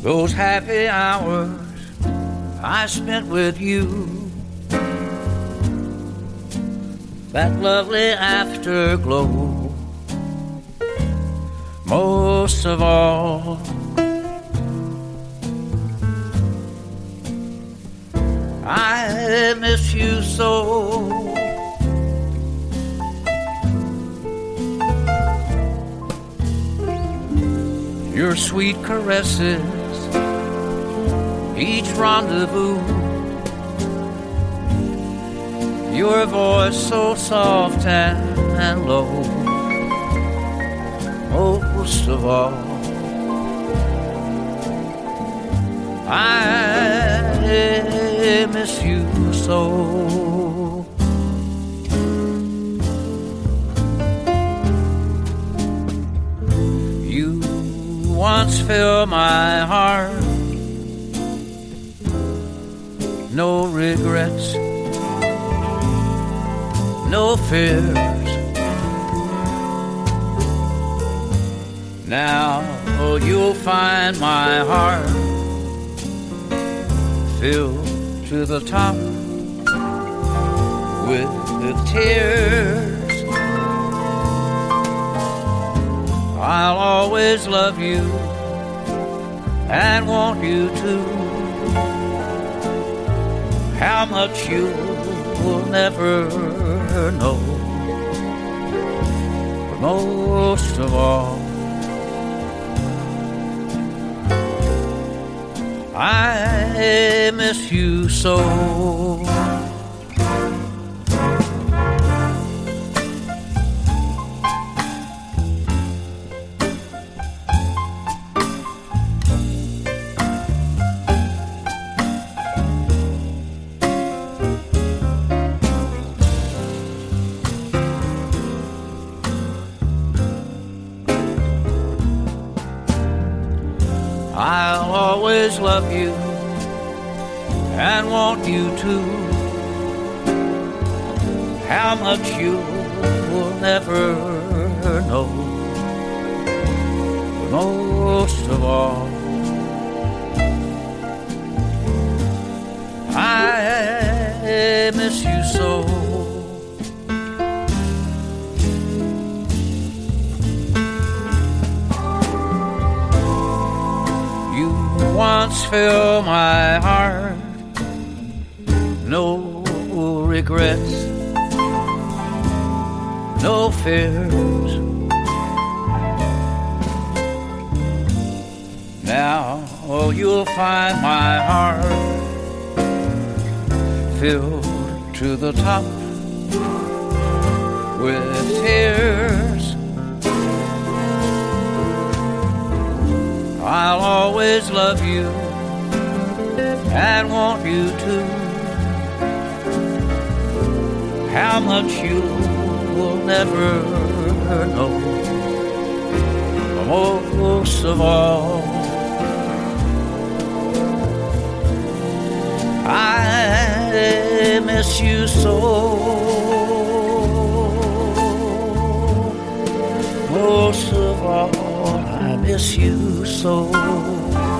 those happy hours I spent with you, that lovely afterglow. Most of all, I miss you so. Your sweet caresses, each rendezvous, your voice so soft and low. Most of all, I miss you so. You once filled my heart, no regrets, no fears. Now you'll find my heart filled to the top with tears. I'll always love you and want you to. How much you will never know. But most of all, I miss you so. I'll always love you and want you to. How much you will never know. But most of all, I miss you so. Once fill my heart, no regrets, no fears. Now you'll find my heart filled to the top with tears. I'll always love you and want you to. How much you will never know. Most of all, I miss you so. Most of all, I miss you so.